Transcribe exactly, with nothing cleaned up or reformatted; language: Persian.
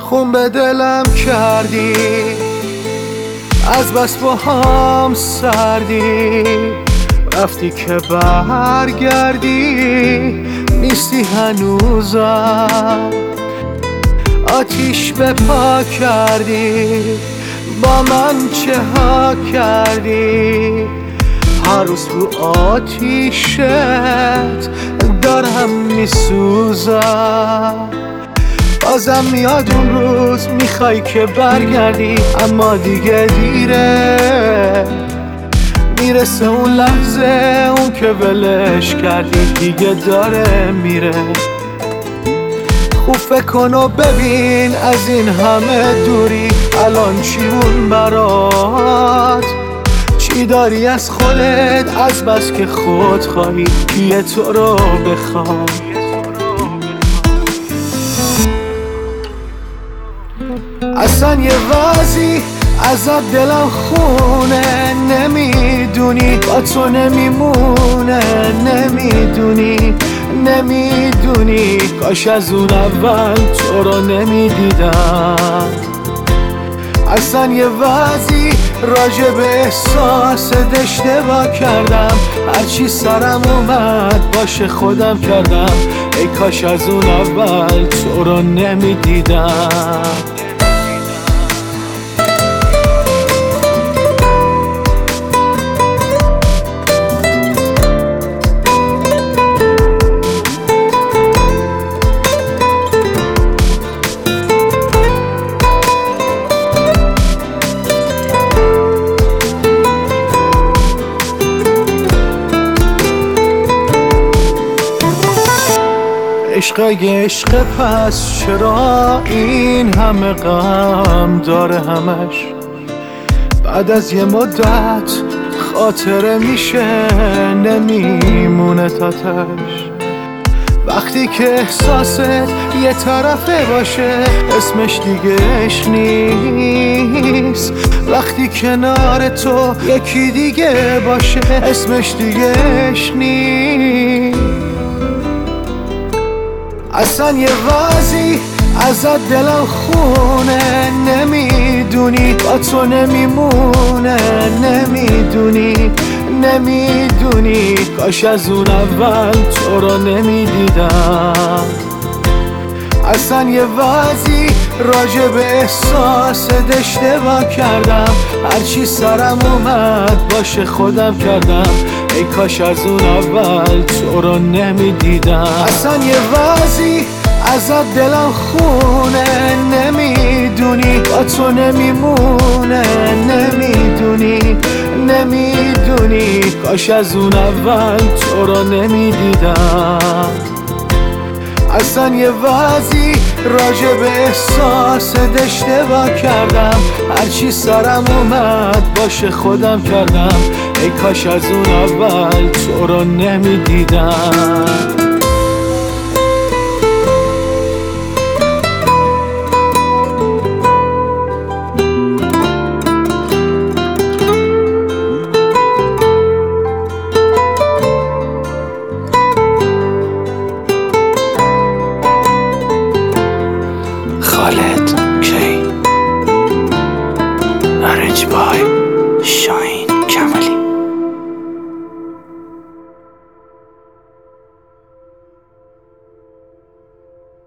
خون به دلم کردی، از بس با هم سردی، رفتی که برگردی نیستی هنوزم. آتیش به پا کردی، با من چه ها کردی، هر روز رو آتیشت دارم میسوزم. بازم میاد اون روز میخوای که برگردی، اما دیگه دیره. میرسه اون لحظه اون که ولش کردی دیگه داره میره. خوب فکر کن و ببین از این همه دوری الان چیمون برات، چی داری از خودت از بس که خود خواهی کیه تو رو بخواد. اصلا یه وضعی ازت دلم خونه، نمیدونی با تو نمیمونه، نمیدونی نمیدونی کاش از اون اول تو رو نمیدیدم. اصلا یه وضعی راجع به احساست اشتباه کردم، هرچی سرم اومد باشه خودم کردم. ای کاش از اون اول تو رو نمیدیدم. عشق اگه عشق پس چرا این همه غم داره همش؟ بعد از یه مدت خاطره میشه نمیمونه تاتش. وقتی که احساست یه طرفه باشه اسمش دیگه عشق نیست. وقتی کنار تو یکی دیگه باشه اسمش دیگه عشق نیست. اصلا یه وضعی ازت دلم خونه، نمیدونی با تو نمیمونه، نمیدونی نمیدونی کاش از اون اول تو رو نمیدیدم. اصلا یه وضعی راجع به احساست اشتباه کردم، هرچی سرم اومد باشه خودم کردم. ای کاش از اون اول تو رو نمیدیدم. اصلا یه وضعی ازت دلم خونه، نمیدونی با تو نمیمونه، نمیدونی نمیدونی کاش از اون اول تو رو نمیدیدم. اصلا یه وضعی راجع به احساست اشتباه کردم، هرچی سرم اومد باشه خودم کردم. ای کاش از اون اول تو رو نمیدیدم. Khaled K Arrange by Shine.